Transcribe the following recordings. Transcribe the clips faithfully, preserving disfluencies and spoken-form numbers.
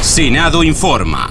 Senado Informa.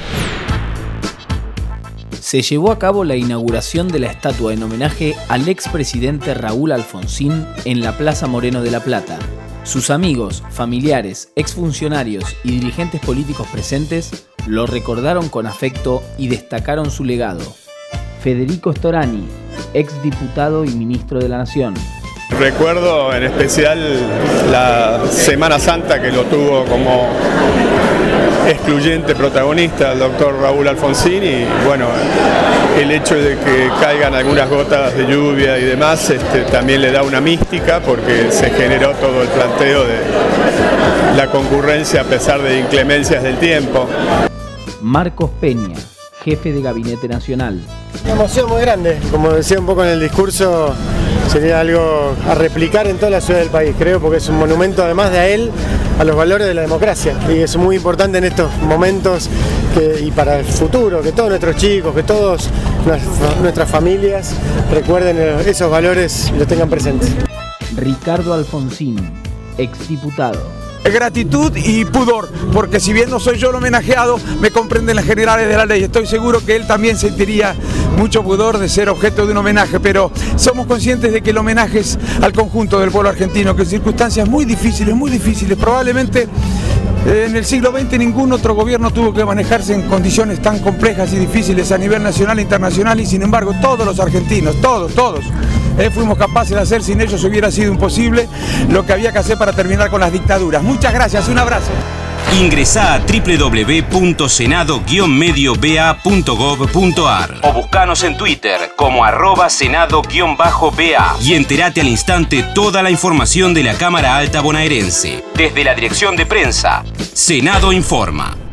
Se llevó a cabo la inauguración de la estatua en homenaje al expresidente Raúl Alfonsín en la Plaza Moreno de La Plata. Sus amigos, familiares, exfuncionarios y dirigentes políticos presentes lo recordaron con afecto y destacaron su legado. Federico Storani, exdiputado y ministro de la Nación. Recuerdo en especial la Semana Santa que lo tuvo como excluyente protagonista el doctor Raúl Alfonsín, y bueno, el hecho de que caigan algunas gotas de lluvia y demás este, también le da una mística, porque se generó todo el planteo de la concurrencia a pesar de inclemencias del tiempo. Marcos Peña, jefe de Gabinete Nacional. Una emoción muy grande, como decía un poco en el discurso, sería algo a replicar en toda la ciudad del país, creo, porque es un monumento además de a él, a los valores de la democracia, y es muy importante en estos momentos que, y para el futuro, que todos nuestros chicos, que todas nuestras familias recuerden esos valores y los tengan presentes. Ricardo Alfonsín, exdiputado. Gratitud y pudor, porque si bien no soy yo el homenajeado, me comprenden las generales de la ley. Estoy seguro que él también sentiría mucho pudor de ser objeto de un homenaje, pero somos conscientes de que el homenaje es al conjunto del pueblo argentino, que en circunstancias muy difíciles, muy difíciles, probablemente en el siglo veinte ningún otro gobierno tuvo que manejarse en condiciones tan complejas y difíciles a nivel nacional e internacional, y sin embargo todos los argentinos, todos, todos, Eh, fuimos capaces de hacer, sin ellos hubiera sido imposible lo que había que hacer para terminar con las dictaduras. Muchas gracias, un abrazo. Ingresá a doble u doble u doble u punto senado guion medio b a punto gov punto a r o buscanos en Twitter como arroba senado guion bajo b a y entérate al instante toda la información de la Cámara Alta bonaerense. Desde la dirección de prensa, Senado Informa.